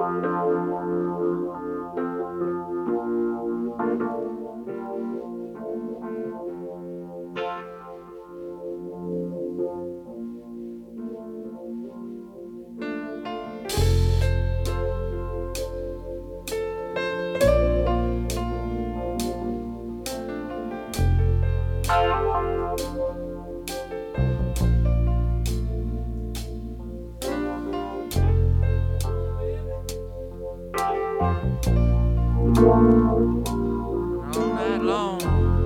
All night long,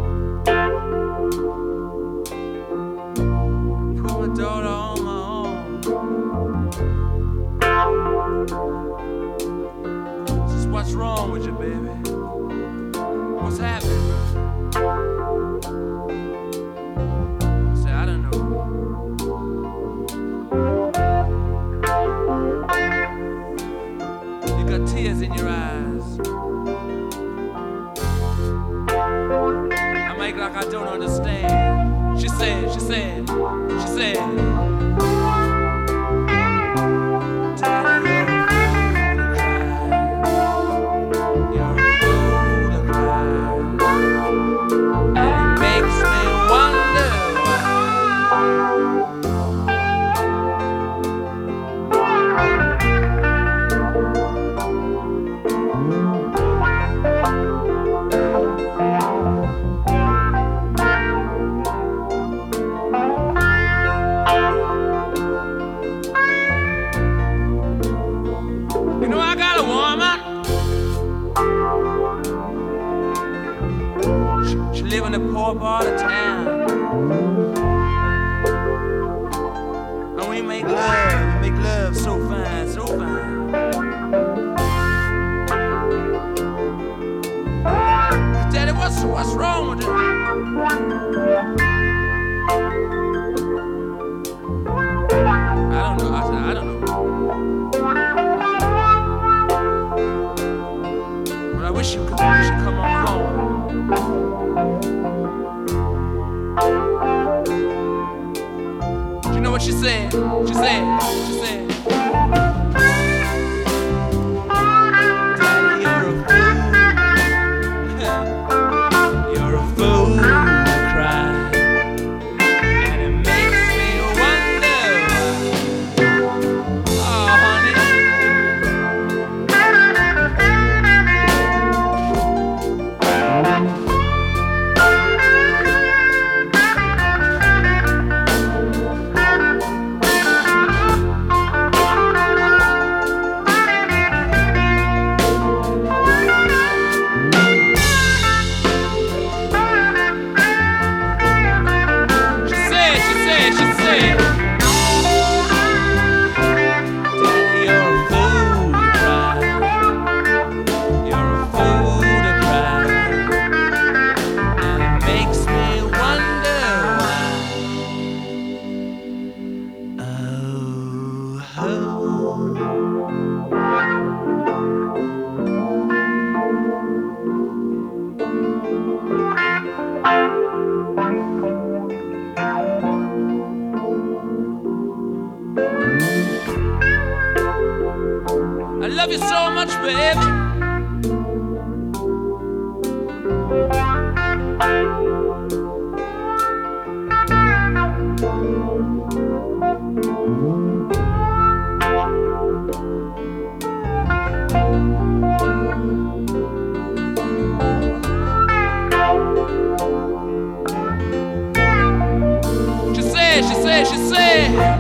I put my daughter on my arm. Just what's wrong with you, baby? What's happening, bro? I said, I don't know. You got tears in your eyes. I make like I don't understand. She said. You're a fool to cry. And it makes me wonder I got a woman. She live in the poor part of town. And we make love so fine, so fine. Daddy, what's wrong with you? I don't know. I said, I don't know. But I wish you could come on home. Do you know what she said? She said. Daddy, you're a fool to cry. And it makes me wonder, oh honey. I love you so much, baby. She said.